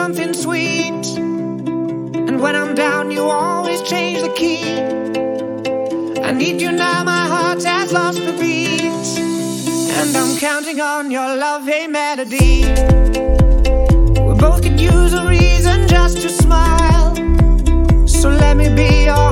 something sweet. And when I'm down, you always change the key. I need you now, my heart has lost the beat. And I'm counting on your love, hey melody. We both could use a reason just to smile. So let me be your